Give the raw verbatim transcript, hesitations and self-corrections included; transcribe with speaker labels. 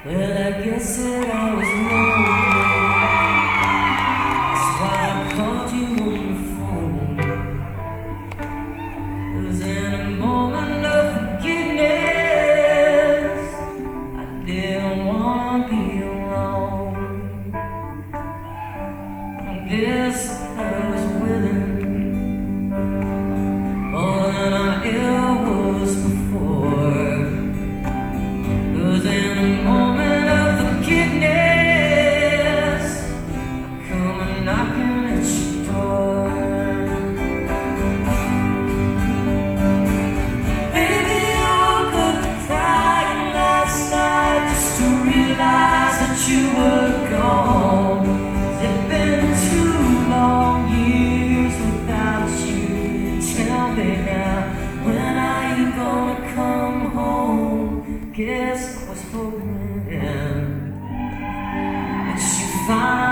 Speaker 1: Well, I guess that I was lonely. That's why I called you on the phone. It was in a moment of forgiveness. I didn't want to be alone. I guess I was willing more than I ever was before. It was in a moment of forgiveness. I come and knocking at your door. Baby, I woke up crying last night just to realize that you were gone. It's been two long years without you. Tell me now, when are you gonna come home? Guess I was hoping that you find